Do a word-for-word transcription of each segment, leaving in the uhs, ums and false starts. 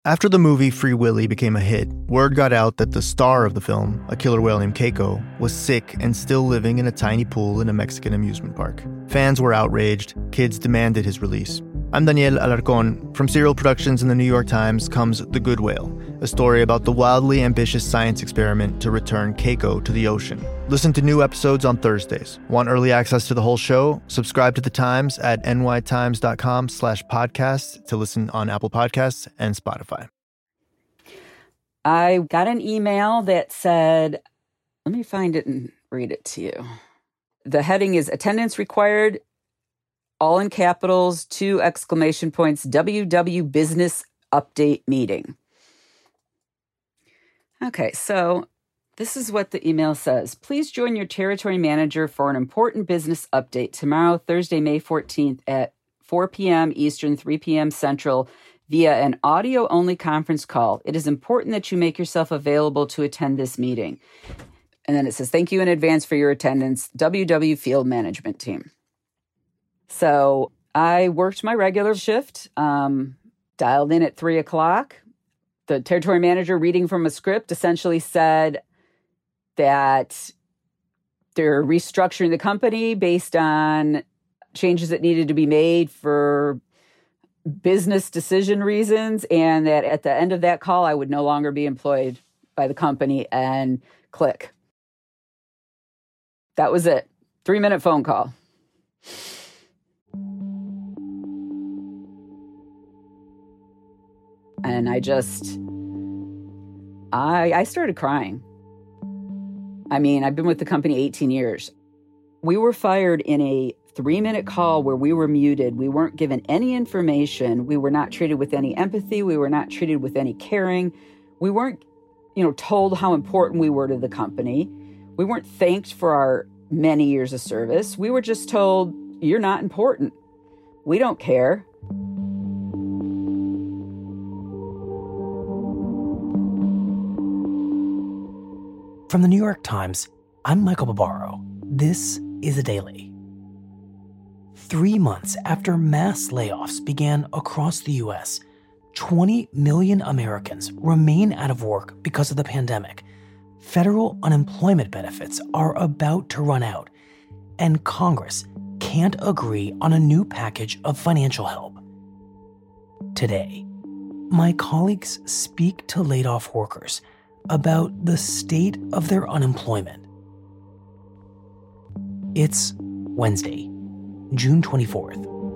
After the movie Free Willy became a hit, word got out that the star of the film, a killer whale named Keiko, was sick and still living in a tiny pool in a Mexican amusement park. Fans were outraged. Kids demanded his release. I'm Daniel Alarcón. From Serial Productions and the New York Times comes The Good Whale, a story about the wildly ambitious science experiment to return Keiko to the ocean. Listen to new episodes on Thursdays. Want early access to the whole show? Subscribe to The Times at nytimes.com slash podcast to listen on Apple Podcasts and Spotify. I got an email that said, let me find it and read it to you. The heading is attendance required, all in capitals, two exclamation points, W W Business Update Meeting. Okay, so this is what the email says. Please join your territory manager for an important business update tomorrow, Thursday, May fourteenth at four p.m. Eastern, three p.m. Central, via an audio-only conference call. It is important that you make yourself available to attend this meeting. And then it says, thank you in advance for your attendance, W W Field Management Team. So I worked my regular shift, um, dialed in at three o'clock. The territory manager, reading from a script, essentially said that they're restructuring the company based on changes that needed to be made for business decision reasons, and that at the end of that call, I would no longer be employed by the company, and click. That was it. Three-minute phone call. And I just, I, I started crying. I mean, I've been with the company eighteen years. We were fired in a three-minute call where we were muted. We weren't given any information. We were not treated with any empathy. We were not treated with any caring. We weren't, you know, told how important we were to the company. We weren't thanked for our many years of service. We were just told, you're not important. We don't care. From the New York Times, I'm Michael Barbaro. This is A Daily. Three months after mass layoffs began across the U S, twenty million Americans remain out of work because of the pandemic. Federal unemployment benefits are about to run out, and Congress can't agree on a new package of financial help. Today, my colleagues speak to laid-off workers about the state of their unemployment. It's Wednesday, June twenty-fourth.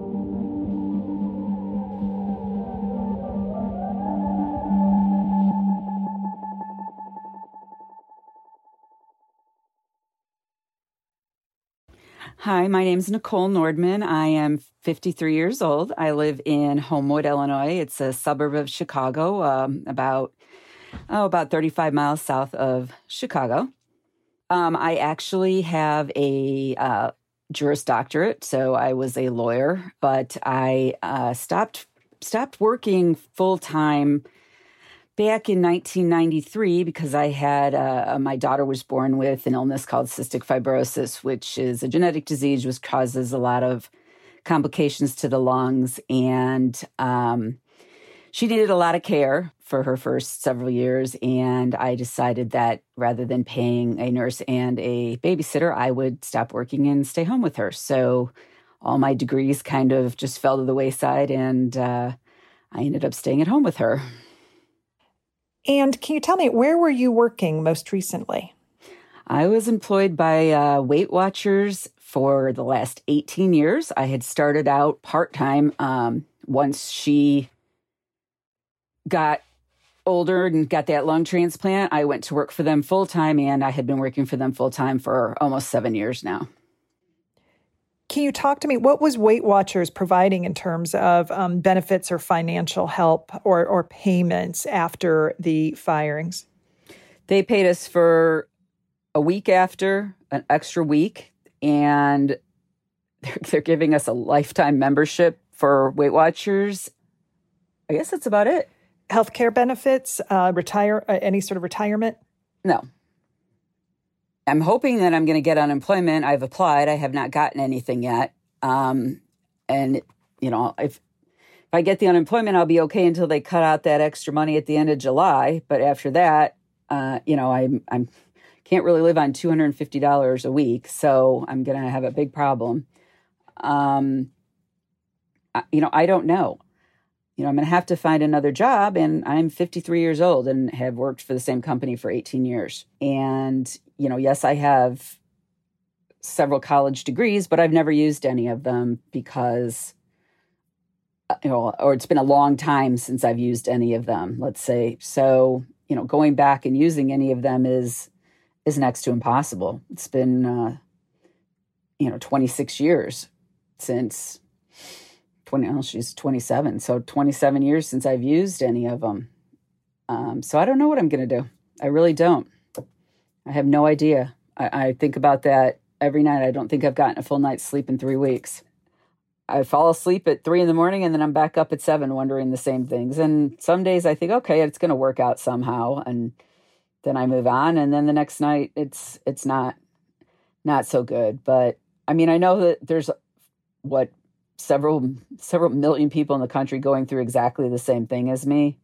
Hi, my name is Nicole Nordman. I am fifty-three years old. I live in Homewood, Illinois. It's a suburb of Chicago, um, about oh, about thirty-five miles south of Chicago. Um, I actually have a uh, Juris Doctorate, so I was a lawyer, but I uh, stopped stopped working full time back in nineteen ninety-three because I had uh, my daughter was born with an illness called cystic fibrosis, which is a genetic disease which causes a lot of complications to the lungs, and um, she needed a lot of care for her first several years, and I decided that rather than paying a nurse and a babysitter, I would stop working and stay home with her. So all my degrees kind of just fell to the wayside, and uh, I ended up staying at home with her. And can you tell me, where were you working most recently? I was employed by uh, Weight Watchers for the last eighteen years. I had started out part-time um, once she got older and got that lung transplant. I went to work for them full-time, and I had been working for them full-time for almost seven years now. Can you talk to me, what was Weight Watchers providing in terms of um, benefits or financial help or, or payments after the firings? They paid us for a week after, an extra week, and they're, they're giving us a lifetime membership for Weight Watchers. I guess that's about it. Healthcare benefits, uh, retire, uh, any sort of retirement? No. I'm hoping that I'm going to get unemployment. I've applied. I have not gotten anything yet. Um, and, you know, if if I get the unemployment, I'll be okay until they cut out that extra money at the end of July. But after that, uh, you know, I'm, I'm can't really live on two hundred fifty dollars a week. So I'm going to have a big problem. Um, you know, I don't know. You know, I'm going to have to find another job, and I'm fifty-three years old and have worked for the same company for eighteen years. And, you know, yes, I have several college degrees, but I've never used any of them because, you know, or it's been a long time since I've used any of them, let's say. So, you know, going back and using any of them is, is next to impossible. It's been, uh, you know, twenty-six years since twenty, well, she's twenty-seven. So twenty-seven years since I've used any of them. Um, so I don't know what I'm going to do. I really don't. I have no idea. I, I think about that every night. I don't think I've gotten a full night's sleep in three weeks. I fall asleep at three in the morning and then I'm back up at seven wondering the same things. And some days I think, okay, it's going to work out somehow. And then I move on. And then the next night it's, it's not, not so good. But I mean, I know that there's what several, several million people in the country going through exactly the same thing as me.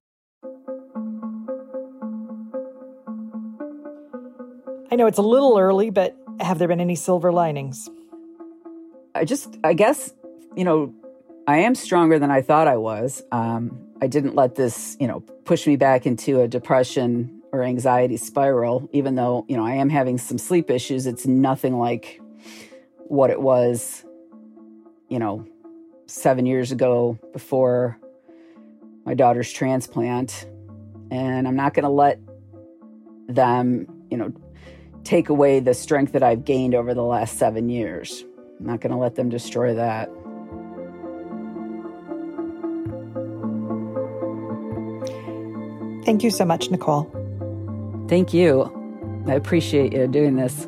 I know it's a little early, but have there been any silver linings? I just, I guess, you know, I am stronger than I thought I was. Um, I didn't let this, you know, push me back into a depression or anxiety spiral, even though, you know, I am having some sleep issues. It's nothing like what it was, you know, seven years ago before my daughter's transplant. And I'm not going to let them, you know, take away the strength that I've gained over the last seven years. I'm not going to let them destroy that. Thank you so much, Nicole. Thank you. I appreciate you doing this.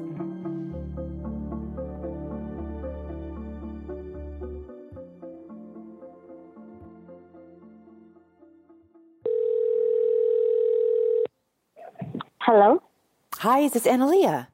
Hello? Hi, is this Analia?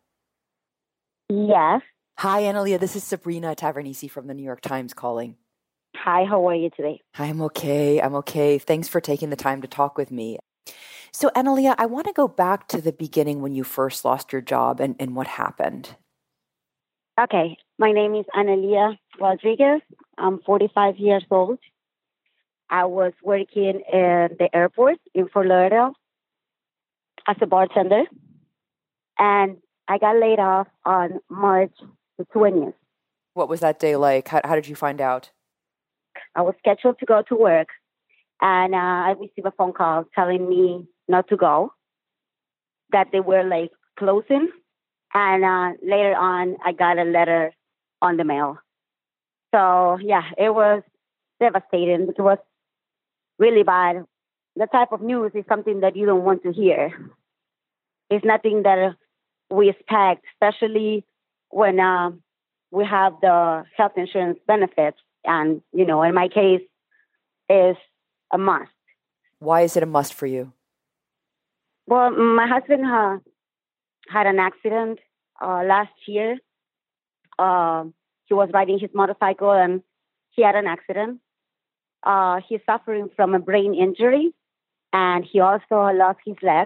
Yes. Hi, Analia. This is Sabrina Tavernisi from the New York Times calling. Hi, how are you today? I'm okay. I'm okay. Thanks for taking the time to talk with me. So, Analia, I want to go back to the beginning when you first lost your job and, and what happened. Okay. My name is Analia Rodriguez. I'm forty-five years old. I was working at the airport in Fort Lauderdale as a bartender. And I got laid off on March the twentieth. What was that day like? How, how did you find out? I was scheduled to go to work, and uh, I received a phone call telling me not to go, that they were like closing. And uh, later on, I got a letter on the mail. So, yeah, it was devastating. It was really bad. The type of news is something that you don't want to hear. It's nothing that we expect, especially when uh, we have the health insurance benefits. And, you know, in my case, is a must. Why is it a must for you? Well, my husband uh, had an accident uh, last year. Uh, he was riding his motorcycle and he had an accident. Uh, he's suffering from a brain injury, and he also lost his leg.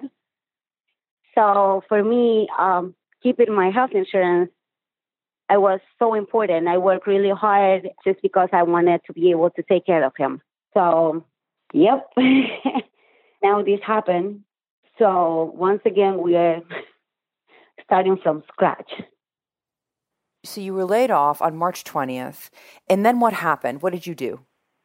So for me, um, keeping my health insurance, it was so important. I worked really hard just because I wanted to be able to take care of him. So, yep. Now this happened. So once again, we are starting from scratch. So you were laid off on March twentieth. And then what happened? What did you do?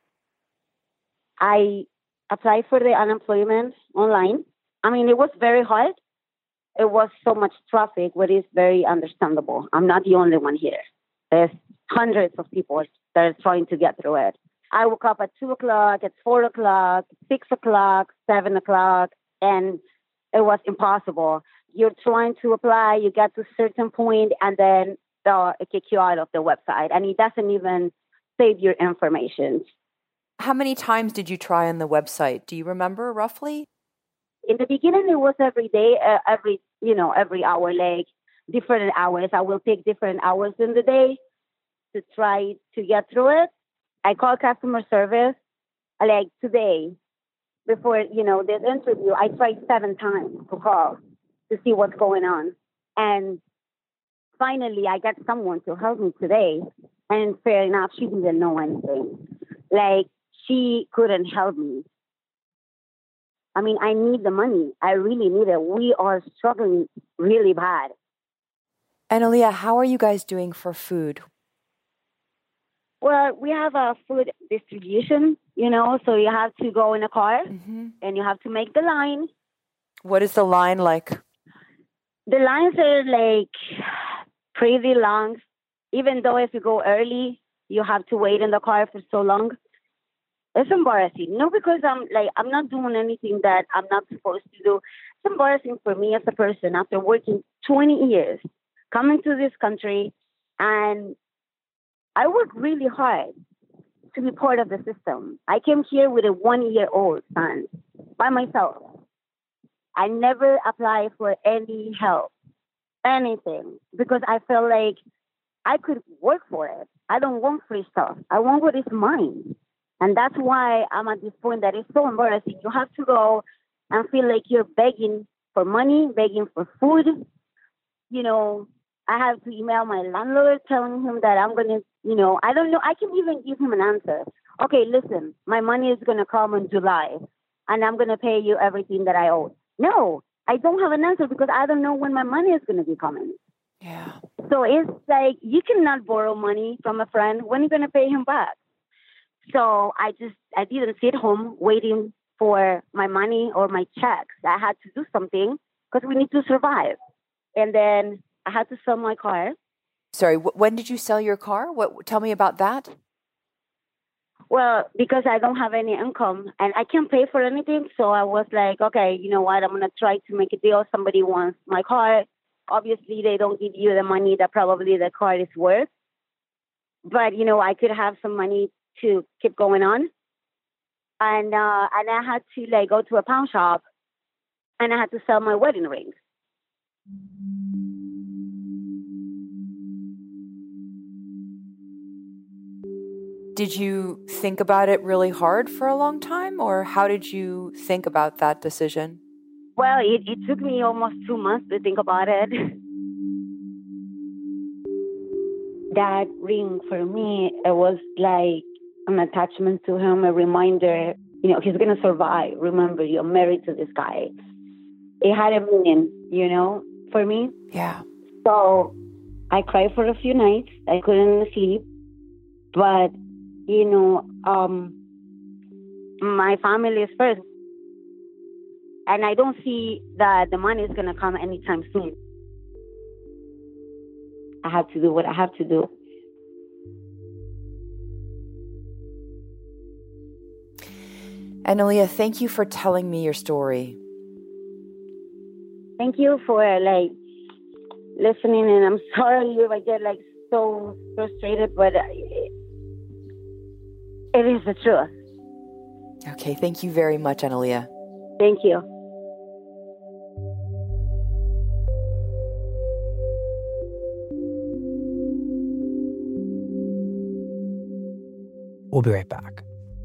I applied for the unemployment online. I mean, it was very hard. It was so much traffic, which is very understandable. I'm not the only one here. There's hundreds of people that are trying to get through it. I woke up at two o'clock, at four o'clock, six o'clock, seven o'clock, and it was impossible. You're trying to apply, you get to a certain point, and then uh, it kicks you out of the website, and it doesn't even save your information. How many times did you try on the website? Do you remember roughly? In the beginning, it was every day, uh, every, you know, every hour, like different hours. I will pick different hours in the day to try to get through it. I called customer service like today, before, you know, this interview, I tried seven times to call to see what's going on. And finally, I got someone to help me today. And fair enough, she didn't know anything. Like, she couldn't help me. I mean, I need the money. I really need it. We are struggling really bad. Analia, how are you guys doing for food? Well, we have a food distribution, you know, so you have to go in a car Mm-hmm. and you have to make the line. What is the line like? The lines are like pretty long. Even though if you go early, you have to wait in the car for so long. It's embarrassing. No, because I'm like, I'm not doing anything that I'm not supposed to do. It's embarrassing for me as a person after working twenty years, coming to this country, and I work really hard to be part of the system. I came here with a one-year-old son by myself. I never applied for any help, anything, because I felt like I could work for it. I don't want free stuff. I want what is mine. And that's why I'm at this point that it's so embarrassing. You have to go and feel like you're begging for money, begging for food. You know, I have to email my landlord telling him that I'm going to, you know, I don't know. I can even give him an answer. Okay, listen, my money is going to come in July and I'm going to pay you everything that I owe. No, I don't have an answer because I don't know when my money is going to be coming. Yeah. So it's like you cannot borrow money from a friend. When are you going to pay him back? So I just, I didn't sit home waiting for my money or my checks. I had to do something because we need to survive. And then I had to sell my car. Sorry, wh- when did you sell your car? What? Tell me about that. Well, because I don't have any income and I can't pay for anything. So I was like, okay, you know what? I'm going to try to make a deal. Somebody wants my car. Obviously, they don't give you the money that probably the car is worth. But, you know, I could have some money to keep going on. And uh, and I had to like go to a pawn shop and I had to sell my wedding rings. Did you think about it really hard for a long time, or how did you think about that decision? Well, it, it took me almost two months to think about it. That ring for me, it was like an attachment to him, a reminder, you know, he's going to survive. Remember, you're married to this guy. It had a meaning, you know, for me. Yeah. So I cried for a few nights. I couldn't sleep. But, you know, um, my family is first. And I don't see that the money is going to come anytime soon. I have to do what I have to do. Analia, thank you for telling me your story. Thank you for like listening, and I'm sorry if I get like so frustrated, but it, it is the truth. Okay, thank you very much, Analia. Thank you. We'll be right back.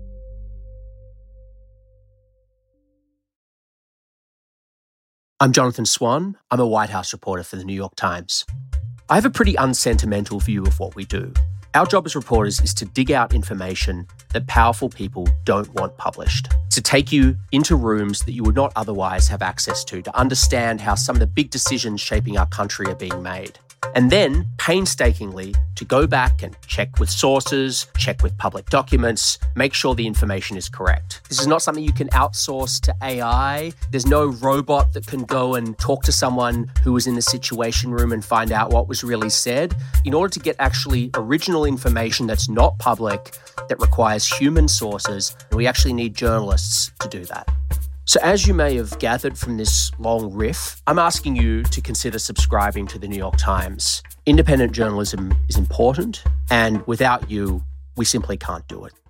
I'm Jonathan Swan. I'm a White House reporter for the New York Times. I have a pretty unsentimental view of what we do. Our job as reporters is to dig out information that powerful people don't want published, to take you into rooms that you would not otherwise have access to, to understand how some of the big decisions shaping our country are being made. And then, painstakingly, to go back and check with sources, check with public documents, make sure the information is correct. This is not something you can outsource to A I. There's no robot that can go and talk to someone who was in the Situation Room and find out what was really said. In order to get actually original information that's not public, that requires human sources, we actually need journalists to do that. So as you may have gathered from this long riff, I'm asking you to consider subscribing to the New York Times. Independent journalism is important, and without you, we simply can't do it.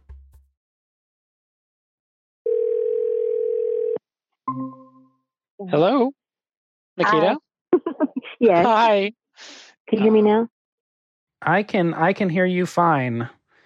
Hello, Nikita? Yes. Hi. Can you hear me now? I can I can hear you fine.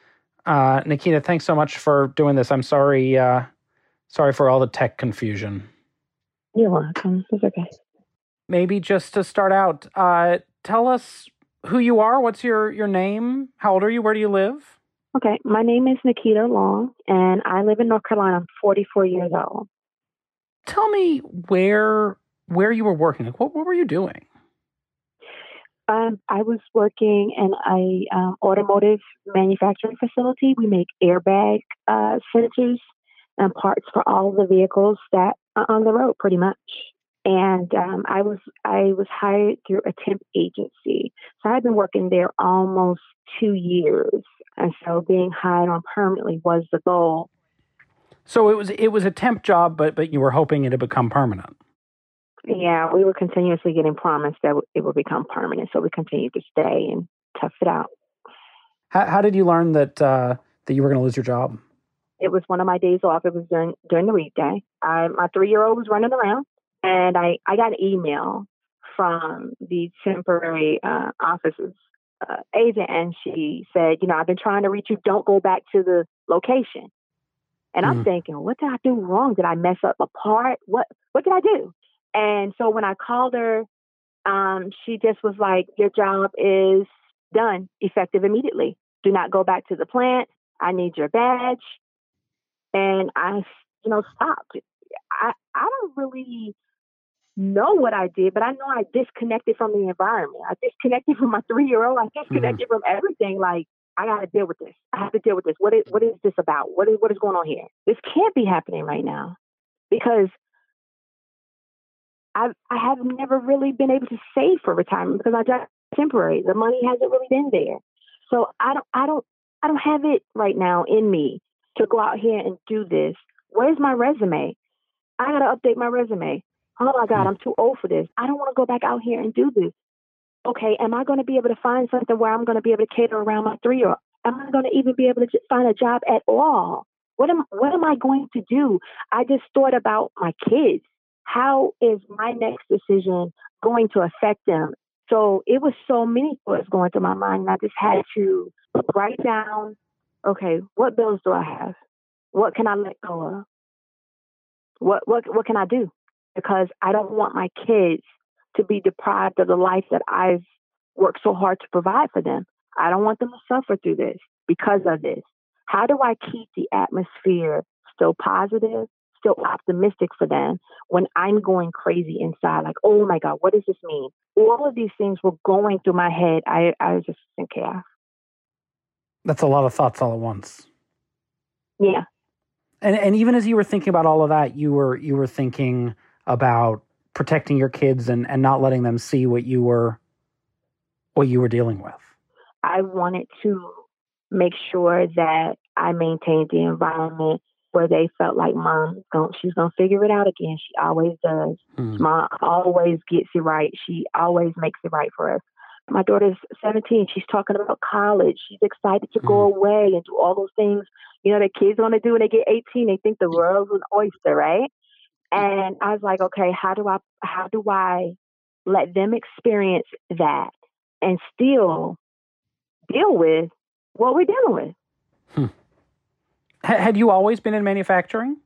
Uh, Nikita, thanks so much for doing this. I'm sorry, uh, sorry for all the tech confusion. You're welcome. It's okay. Maybe just to start out, uh, tell us who you are. What's your, your name? How old are you? Where do you live? Okay, my name is Nikita Long, and I live in North Carolina. I'm forty-four years old. Tell me where where you were working. Like, what what were you doing? Um, I was working in a um, automotive manufacturing facility. We make airbag uh, sensors and parts for all the vehicles that are on the road, pretty much. And um, I was I was hired through a temp agency. So I've been working there almost two years. And so being hired on permanently was the goal. So it was it was a temp job, but but you were hoping it would become permanent. Yeah, we were continuously getting promised that it would become permanent. So we continued to stay and tough it out. How, how did you learn that uh, that you were going to lose your job? It was one of my days off. It was during during the weekday. I, my three-year-old was running around, and I, I got an email from the temporary uh, office's uh, agent, and she said, you know, I've been trying to reach you. Don't go back to the location. And mm. I'm thinking, what did I do wrong? Did I mess up a part? What What did I do? And so when I called her, um, she just was like, your job is done, effective immediately. Do not go back to the plant. I need your badge. And I, you know, stopped. I, I don't really know what I did, but I know I disconnected from the environment. I disconnected from my three-year-old. I disconnected mm-hmm. from everything. Like, I got to deal with this. I have to deal with this. What is, what is this about? What is, what is going on here? This can't be happening right now because I I have never really been able to save for retirement because I just temporary. The money hasn't really been there. So I don't I don't I don't have it right now in me to go out here and do this. Where's my resume? I gotta update my resume. Oh my God, I'm too old for this. I don't want to go back out here and do this. Okay, am I going to be able to find something where I'm going to be able to cater around my three-year-old? Am I going to even be able to find a job at all? What am What am I going to do? I just thought about my kids. How is my next decision going to affect them? So it was so many thoughts going through my mind. And I just had to write down, okay, what bills do I have? What can I let go of? What what what can I do? Because I don't want my kids to be deprived of the life that I've worked so hard to provide for them. I don't want them to suffer through this because of this. How do I keep the atmosphere still positive, still optimistic for them when I'm going crazy inside? Like, oh my God, what does this mean? All of these things were going through my head. I, I was just in chaos. That's a lot of thoughts all at once. Yeah. And and even as you were thinking about all of that, you were you were thinking about protecting your kids and, and not letting them see what you were what you were dealing with. I wanted to make sure that I maintained the environment where they felt like Mom, she's going to figure it out again. She always does. Mm. Mom always gets it right. She always makes it right for us. My daughter's seventeen. She's talking about college. She's excited to mm. go away and do all those things, you know, that kids want to do when they get eighteen. They think the world's an oyster, right? And I was like, okay, how do I, how do I let them experience that and still deal with what we're dealing with? Hmm. Had you always been in manufacturing?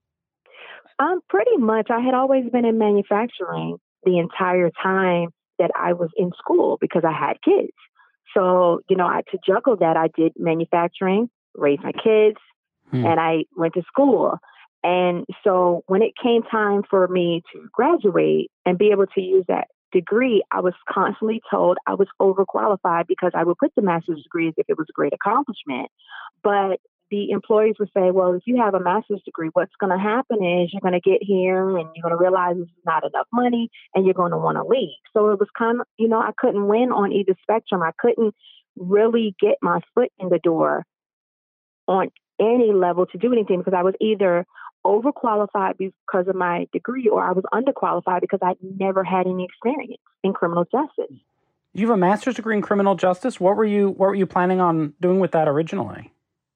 Um, pretty much. I had always been in manufacturing the entire time that I was in school because I had kids. So, you know, I, to juggle that, I did manufacturing, raised my kids, hmm. and I went to school. And so when it came time for me to graduate and be able to use that degree, I was constantly told I was overqualified because I would put the master's degree as if it was a great accomplishment. But the employees would say, well, if you have a master's degree, what's going to happen is you're going to get here and you're going to realize this is not enough money and you're going to want to leave. So it was kind of, you know, I couldn't win on either spectrum. I couldn't really get my foot in the door on any level to do anything because I was either overqualified because of my degree or I was underqualified because I'd never had any experience in criminal justice. You have a master's degree in criminal justice. What were you what were you planning on doing with that originally?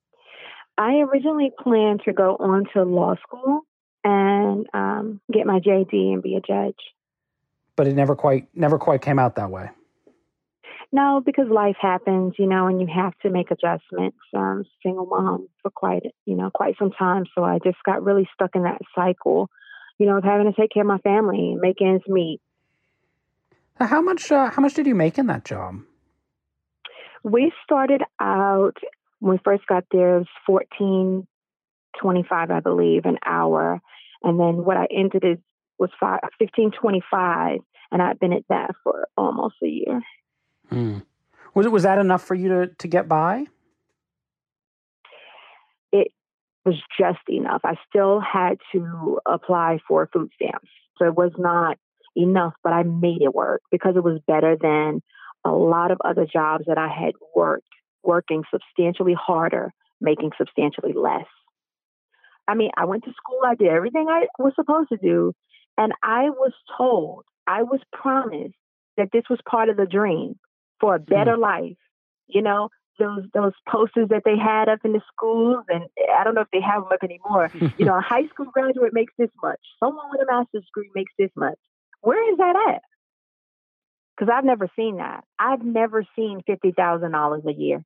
I originally planned to go on to law school and um, get my J D and be a judge. But it never quite never quite came out that way. No, because life happens, you know, and you have to make adjustments. I'm single mom for quite, you know, quite some time. So I just got really stuck in that cycle, you know, of having to take care of my family, make ends meet. How much, uh, how much did you make in that job? We started out, when we first got there, it was fourteen twenty-five, I believe, an hour. And then what I ended is was five, fifteen twenty-five, and I've been at that for almost a year. Hmm. Was it was that enough for you to, to get by? It was just enough. I still had to apply for food stamps. So it was not enough, but I made it work because it was better than a lot of other jobs that I had worked, working substantially harder, making substantially less. I mean, I went to school, I did everything I was supposed to do, and I was told, I was promised that this was part of the dream for a better mm. life. You know, those those posters that they had up in the schools, and I don't know if they have them up anymore. You know, a high school graduate makes this much. Someone with a master's degree makes this much. Where is that at? Because I've never seen that. I've never seen fifty thousand dollars a year.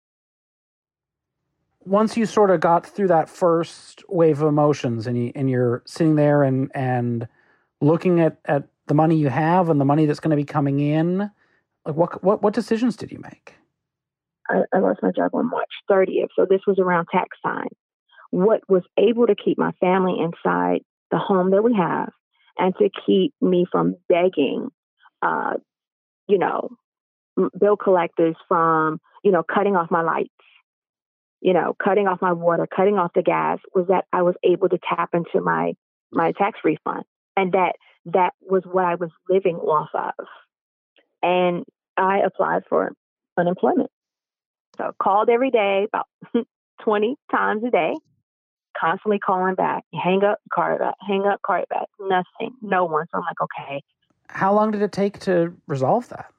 Once you sort of got through that first wave of emotions and, you, and you're sitting there and, and looking at, at the money you have and the money that's going to be coming in, like what, what, what decisions did you make? I, I lost my job on March thirtieth. So this was around tax time. What was able to keep my family inside the home that we have and to keep me from begging, uh, you know, bill collectors from, you know, cutting off my lights, you know, cutting off my water, cutting off the gas, was that I was able to tap into my, my tax refund. And that, that was what I was living off of. And I applied for unemployment. So called every day, about twenty times a day, constantly calling back, hang up, call it back, hang up, call it back, nothing, no one. So I'm like, okay. How long did it take to resolve that?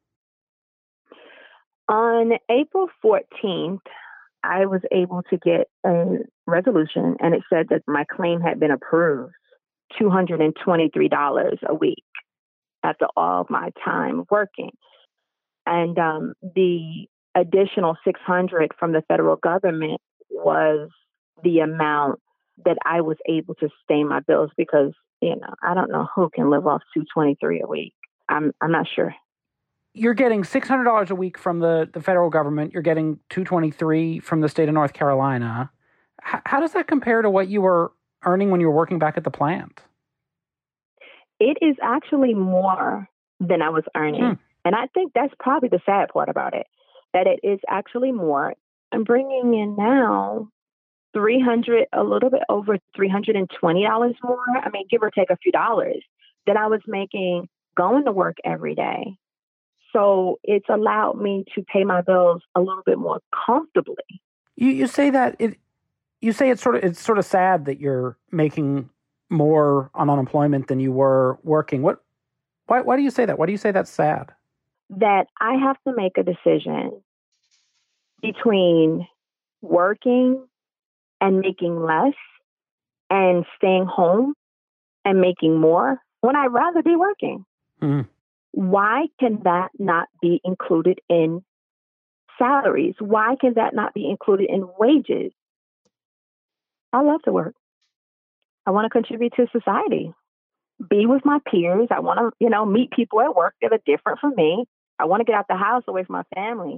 On April fourteenth, I was able to get a resolution, and it said that my claim had been approved, two hundred twenty-three dollars a week after all of my time working. And um, the additional six hundred dollars from the federal government was the amount that I was able to sustain my bills because, you know, I don't know who can live off two hundred twenty-three dollars a week. I'm I'm not sure. You're getting six hundred dollars a week from the, the federal government. You're getting two hundred twenty-three dollars from the state of North Carolina. H- how does that compare to what you were earning when you were working back at the plant? It is actually more than I was earning. Hmm. And I think that's probably the sad part about it, that it is actually more. I'm bringing in now three hundred dollars, a little bit over three hundred twenty dollars more. I mean, give or take a few dollars that I was making going to work every day. So it's allowed me to pay my bills a little bit more comfortably. You you say that it you say it's sort of it's sort of sad that you're making more on unemployment than you were working. What why why do you say that? Why do you say that's sad? That I have to make a decision between working and making less and staying home and making more when I'd rather be working. Mm. Why can that not be included in salaries? Why can that not be included in wages? I love to work. I want to contribute to society, be with my peers. I want to, you know, meet people at work that are different from me. I want to get out the house away from my family.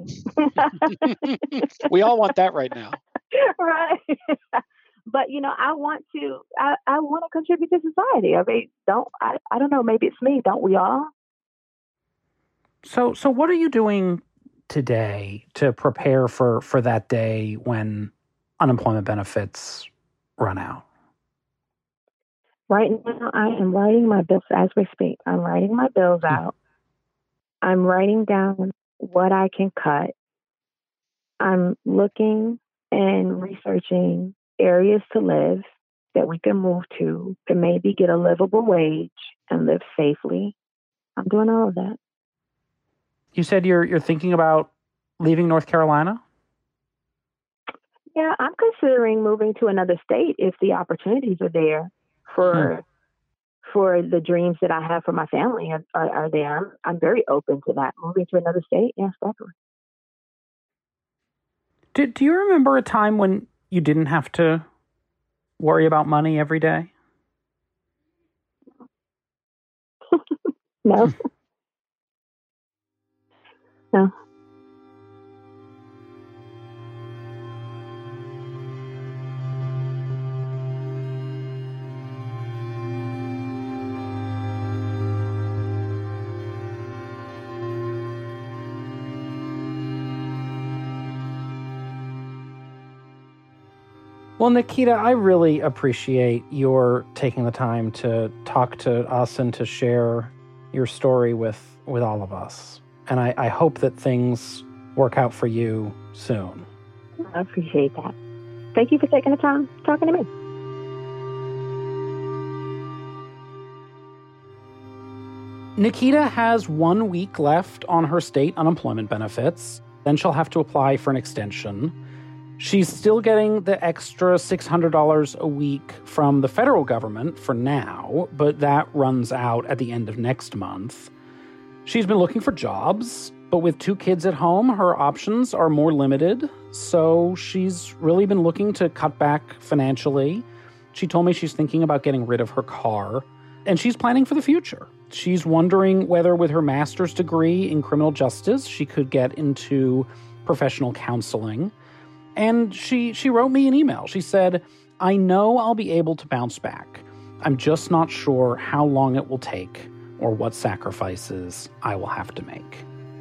We all want that right now. Right. But, you know, I want to, I, I want to contribute to society. I mean, don't, I, I don't know, maybe it's me. Don't we all? So, so what are you doing today to prepare for, for that day when unemployment benefits run out? Right now, I am writing my bills as we speak. I'm writing my bills out. I'm writing down what I can cut. I'm looking and researching areas to live that we can move to to maybe get a livable wage and live safely. I'm doing all of that. You said you're you're thinking about leaving North Carolina? Yeah, I'm considering moving to another state if the opportunities are there for hmm. for the dreams that I have for my family are, are, are there. I'm, I'm very open to that. Moving to another state, yes, definitely. Do, do you remember a time when you didn't have to worry about money every day? No. No. Well, Nikita, I really appreciate your taking the time to talk to us and to share your story with, with all of us. And I, I hope that things work out for you soon. I appreciate that. Thank you for taking the time talking to me. Nikita has one week left on her state unemployment benefits. Then she'll have to apply for an extension. She's still getting the extra six hundred dollars a week from the federal government for now, but that runs out at the end of next month. She's been looking for jobs, but with two kids at home, her options are more limited, so she's really been looking to cut back financially. She told me she's thinking about getting rid of her car, and she's planning for the future. She's wondering whether with her master's degree in criminal justice, she could get into professional counseling. And she she wrote me an email. She said, I know I'll be able to bounce back. I'm just not sure how long it will take or what sacrifices I will have to make.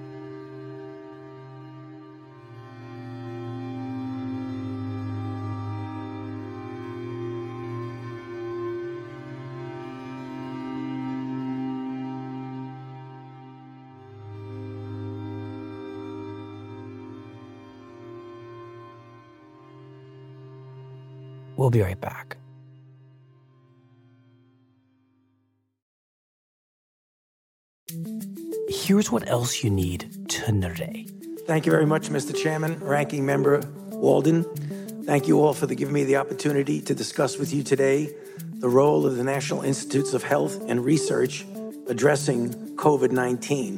We'll be right back. Here's what else you need to know today. Thank you very much, Mister Chairman, Ranking Member Walden. Thank you all for the, giving me the opportunity to discuss with you today the role of the National Institutes of Health and Research addressing COVID nineteen.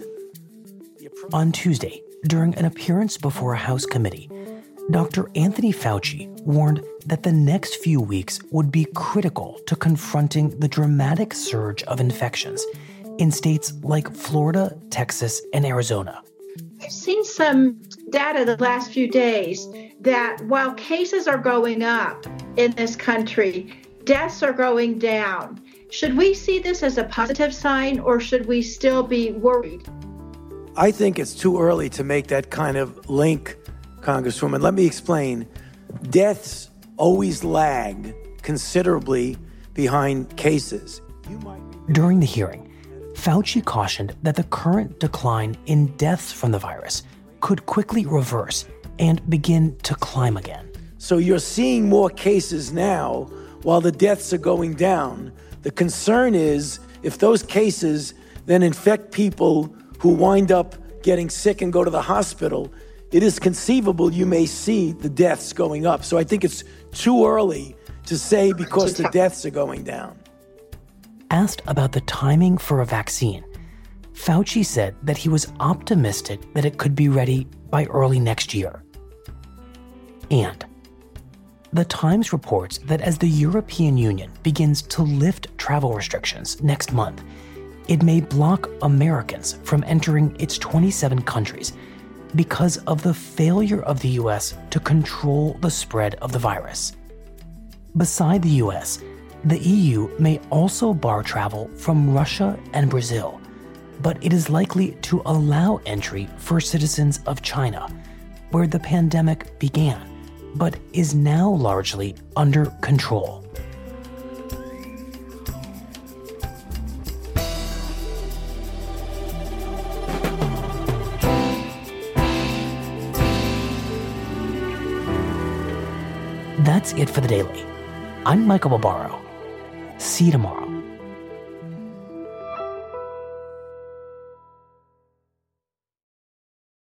On Tuesday, during an appearance before a House committee, Doctor Anthony Fauci warned that the next few weeks would be critical to confronting the dramatic surge of infections in states like Florida, Texas, and Arizona. I've seen some data the last few days that while cases are going up in this country, deaths are going down. Should we see this as a positive sign, or should we still be worried? I think it's too early to make that kind of link, Congresswoman. Let me explain. Deaths always lag considerably behind cases. During the hearing, Fauci cautioned that the current decline in deaths from the virus could quickly reverse and begin to climb again. So you're seeing more cases now while the deaths are going down. The concern is if those cases then infect people who wind up getting sick and go to the hospital, it is conceivable you may see the deaths going up. So I think it's too early to say because the deaths are going down. Asked about the timing for a vaccine, Fauci said that he was optimistic that it could be ready by early next year. And The Times reports that as the European Union begins to lift travel restrictions next month, it may block Americans from entering its twenty-seven countries because of the failure of the U S to control the spread of the virus. Beside the U S, the E U may also bar travel from Russia and Brazil, but it is likely to allow entry for citizens of China, where the pandemic began, but is now largely under control. That's it for the Daily. I'm Michael Barbaro. See you tomorrow.